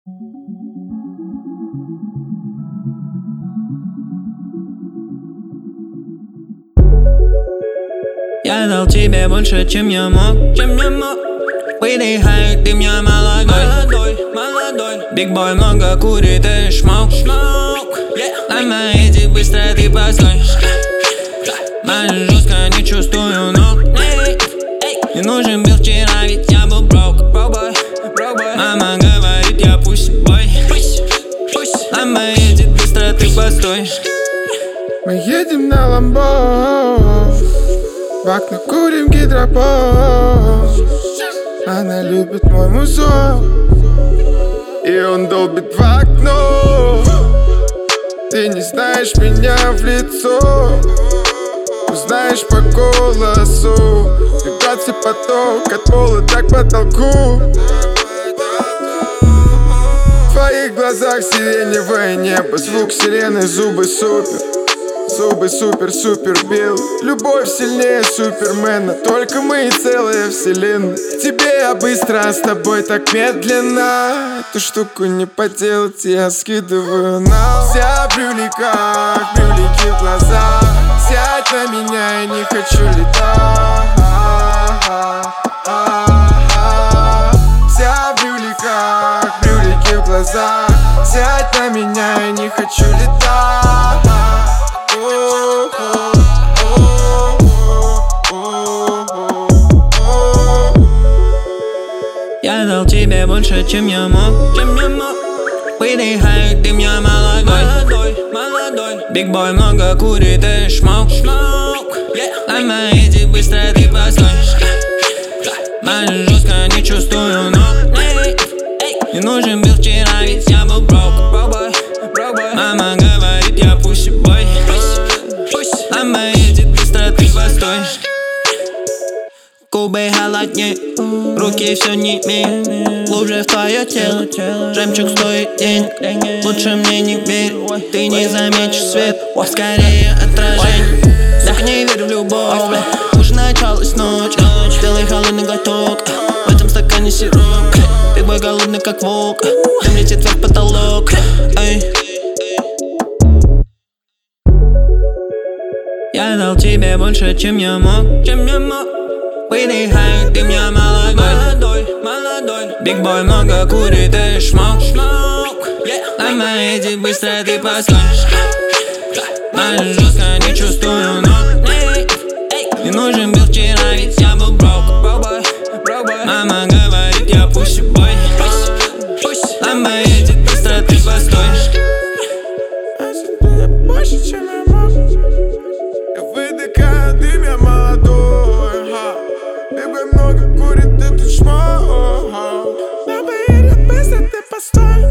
Я дал тебе больше, чем я мог. Выдыхай, ты меня молодой. Биг бой много курит и шмок. На моей быстро ты постой. Мать жестко не чувствую ног. Не нужен был вчера, ведь я был брок. Мама говорит, я пусть-бой. На моей быстро ты постой. Мы едем на ламбо, в окна курим гидропон. Она любит мой музон, и он долбит в окно. Ты не знаешь меня в лицо, узнаешь по голосу. Вибрации поток от пола так к потолку. В твоих глазах сиреневое небо, звук сирены, зубы супер. Зубы супер-супер белые. Любовь сильнее супермена, только мы и целая вселенная. Тебе я быстро, а с тобой так медленно. Эту штуку не поделать, я скидываю на. Вся в брюликах, брюлики в глазах. Сядь на меня, я не хочу летать. Вся в брюликах, брюлики в глазах. Сядь на меня, я не хочу летать. Я дал тебе больше, чем я мог. Выдыхай, ты меня молодой. Биг бой много курит и шмок. На моей быстро ты постой. Мать жестко не чувствую ног. Не нужен был вчера, ведь я был брок. Мама говорит, я пусть-бой. На моей быстро ты постой. Губы холоднее, руки все не имеют. Глубже в твое тело, жемчуг стоит денег. Лучше мне не верь, ты не заметишь свет. Скорее отражение, так не верю в любовь. Уже началась ночь, сделай холодный глоток. В этом стакане сироп, ты бой голодный как волк. Дым летит вверх потолок. Я дал тебе больше, чем я мог. Выдыхай, ты меня молодой. Биг бой много курит и шмок. На моей быстро ты постой. Мать жестко не чувствую ног. Не нужен был вчера, ведь я был брок. Мама говорит, я пусть-бой. На моей быстро ты постой. Я больше, чем я мог. Я выдыхаю, ты меня молодой. Биг бой много курит, и ты шмок. На моей быстро ты постой.